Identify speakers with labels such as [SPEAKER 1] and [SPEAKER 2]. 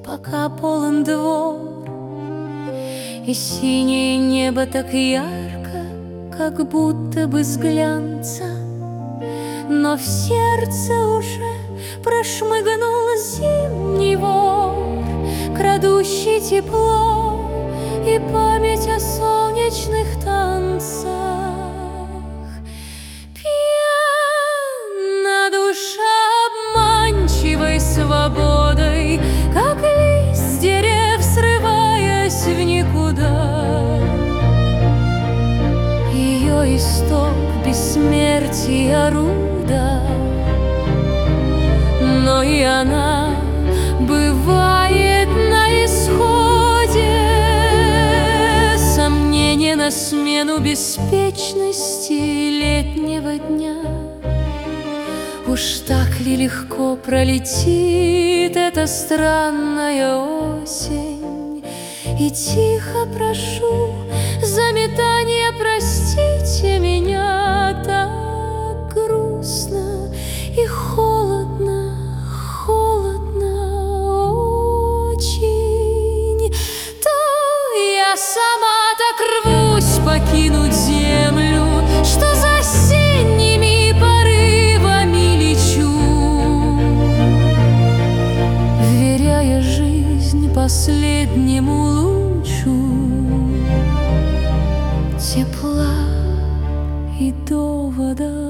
[SPEAKER 1] пока полон двор, и синее небо так ярко, как будто бы с глянца. Но в сердце уже прошмыгнул зимний вор, крадущий тепло и память о солнечных танцах. Пьяна душа обманчивой свободой, как лист с дерев срываясь в никуда. Ее исток бессмертия руда, но и она бывает на исходе. Сомнение на смену беспечности летнего дня. Уж так ли легко пролетит эта странная осень? И тихо прошу за метание, простите меня, так грустно и холодно, холодно очень. То я сама так рвусь покинуть землю, что за осенними порывами лечу, вверяя жизнь последнему лучу тепла и довода.